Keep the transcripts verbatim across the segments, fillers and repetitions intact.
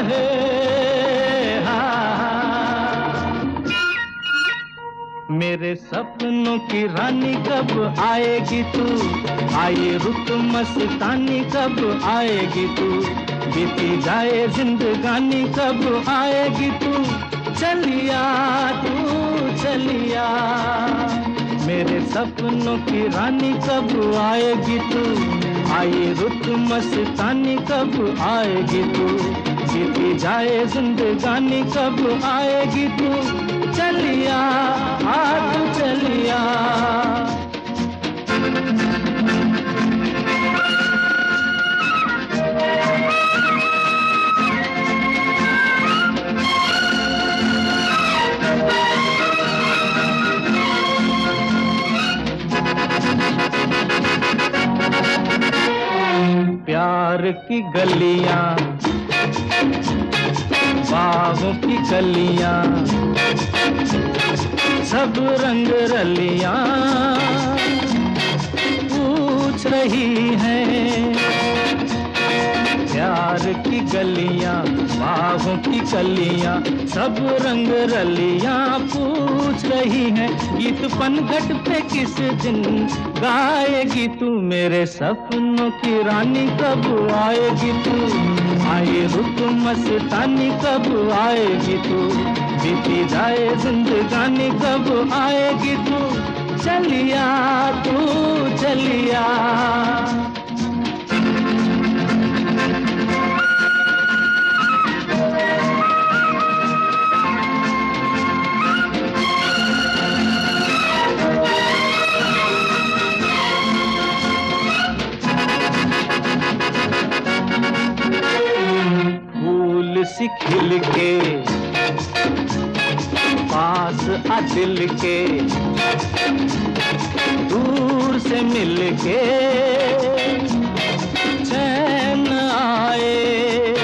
रहे। मेरे सपनों की रानी कब आएगी तू, आए रुत मस्तानी कब आएगी तू, बीती जाए जिंदगानी कब आएगी तू, चलिया तू चलिया। मेरे सपनों की रानी कब आएगी तू, आए रुत मस्तानी कब आएगी तू, बीती जाए जिंदगानी कब आएगी तू, चलिया आ तू चलिया। प्यार की गलियां, बाहों की कलियां, सब रंग रलियां पूछ रही हैं। प्यार की गलियां, बाहों की कलियां, सब रंग रलियां पूछ रही हैं। गीत पनघट पे किस दिन गाएगी तू, मेरे सपनों की रानी कब आएगी तू, आए रुत मस्तानी कब आएगी तू, बीती जाए जिंदगानी कब आएगी तू, चलिया तू चलिया। सी खिल के पास आ दिल के, दूर से मिल के चैन आए।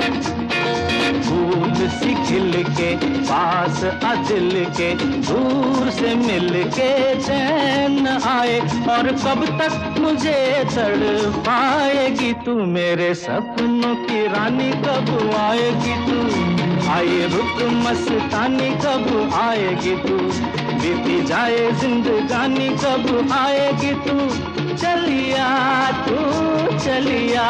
फूल सी खिल के पास आ दिल के, दूर से मिल के चैन आए। और कब तक मुझे तड़पाएगी तू, मेरे सपनों की रानी कब आएगी तू, आए रुत मस्तानी कब आएगी तू, बीती जाए जिंदगानी कब आएगी तू, चलिया तू चलिया।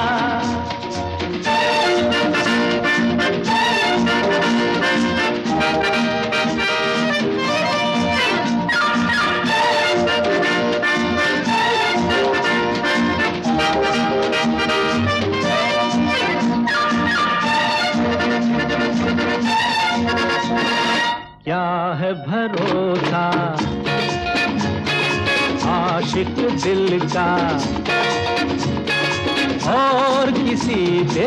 क्या है भरोसा आशिक दिल का और किसी पे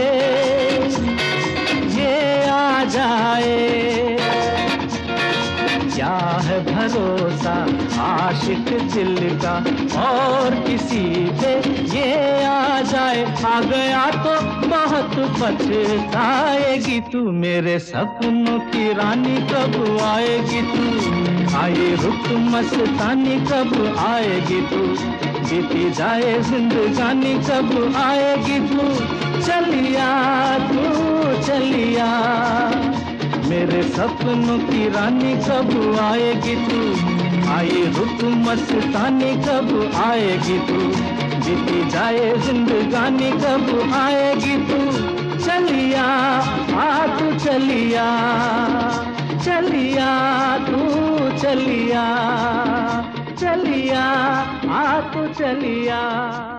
ये आ जाए। क्या है भरोसा आशिक दिल का और किसी पे ये आ जाए। आ गया तो बहुत पछताएगी तू, मेरे सपनों की रानी कब आएगी तू, आए रुत मस्तानी कब आएगी तू, बीती जाए जिंदगानी कब आएगी तू, चलिया तू चलिया। मेरे सपनों की रानी कब आएगी तू, आए रुत मस्तानी कब आएगी तू, बीती जाए जिंदगानी कब आएगी तू, चलिया आ तू चलिया, चलिया तू चलिया, चलिया आ तू चलिया।